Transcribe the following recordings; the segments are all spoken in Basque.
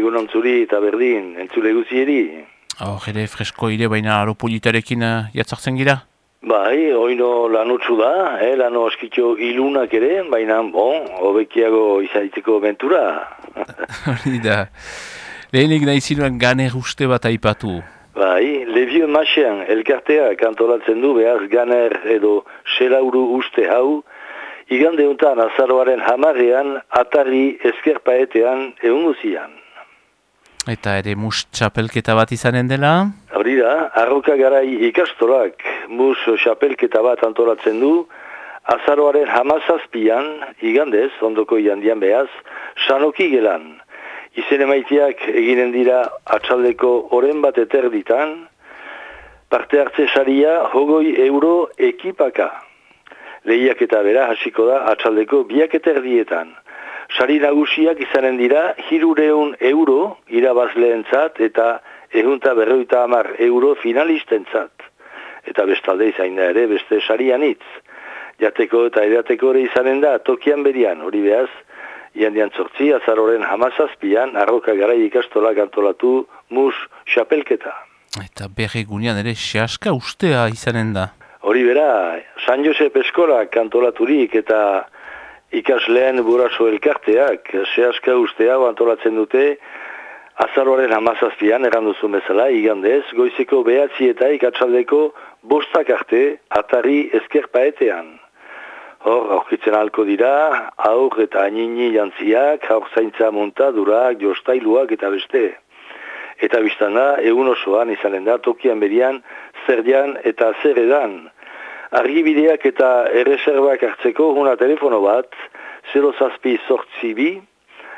egun ontzuri eta berdin, entzule guzieri. Ere fresko ire baina aropolitarekin jatzartzen gira? Bai, oino lanutsu da, lano askitxo ilunak ere, baina, hobekiago izaiteko bentura. Hori da. Lehenik nahi zinuan ganer uste bat aipatu. Bai, Levieu Machean elkarteak antolatzen du behar ganer edo selauru uste hau, igande untan azaroaren 10ean, atari eskerpaetean egunguzian. Eta ere mus txapelketa bat izanen dela? Hori da, Arroka garai ikastolak mus txapelketa bat antolatzen du, azaroaren 17ean, igandez, ondoko igandian behaz, Sanoki gelan. Izen emaiteak eginen dira atxaldeko oren bat eterditan, parte hartze saria €20 ekipaka. Lehiak eta bera hasiko da atxaldeko biak eterdietan. Sari nagusiak izanen dira €300 irabazleentzat eta €150 finalistentzat. Eta bestalde izain da ere beste sari anitz. Jateko eta edateko ere izanen da tokian berian, hori behaz, iandian 8, azaroren 17ean, Arroka garai ikastolak antolatu mus xapelketa. Eta berregunean ere sehaska ustea izanen da. Hori bera, San Josep Eskolak antolaturik eta ikasleen buraso elkarteak sehaska ustea antolatzen dute, azaroaren 17ean, erranduzun bezala, igandez, goizeko 9 atxaldeko 5 arte, atari eskerpaetean. Hor, aurkitzen ahalko dira, aur eta anini jantziak, aur zaintza montadurak, jostailuak eta beste. Eta biztan da, egun osoan izanen da, tokian berian, zerdian eta zeredan. Argibideak eta erreserbak hartzeko una telefono bat, 0-6-2,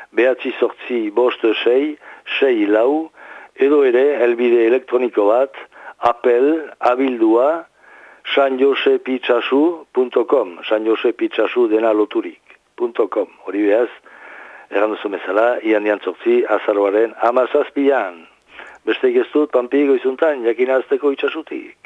9-6-5-6 lau, edo ere helbide elektroniko bat, abildua, sanjosepitsasu.com, sanjosepitsasu dena loturik.com, hori behaz, erranduzu bezala, iandian 8, azaroaren 17ean. Beste geztut, Pampi goizuntan, jakinazteko itxasutik.